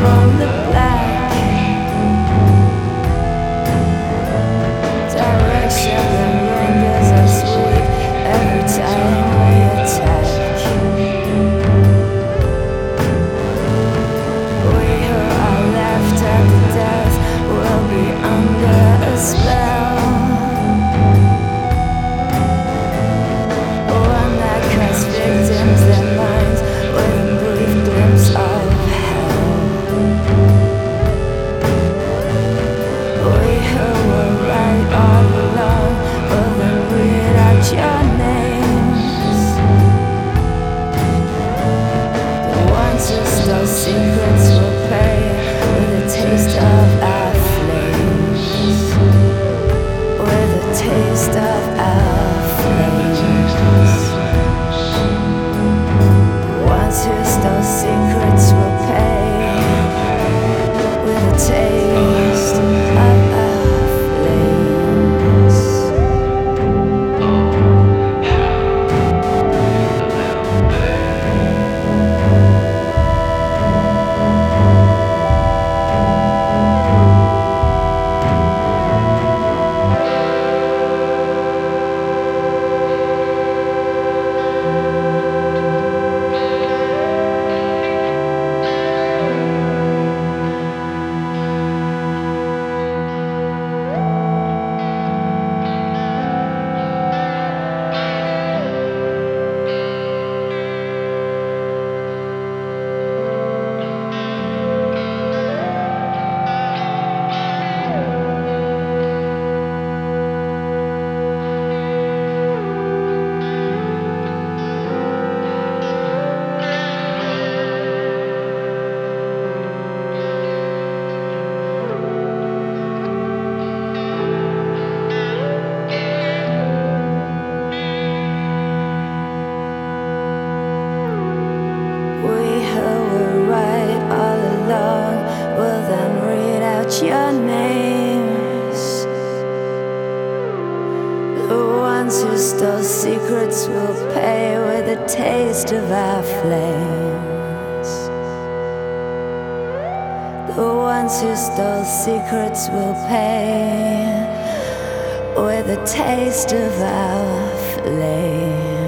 from the black direction that renders us weak every time we attack. We who are left after death will be under a spell, one that cuts victims their minds with a brief glimpse of hell. We who were right all along will then read out your names. The ones who stole secrets will pay with a taste of our flames, with a taste of our flames. The ones who stole secrets will pay with a taste of our flames. Your names. The ones who stole secrets will pay with a taste of our flames. The ones who stole secrets will pay with a taste of our flames.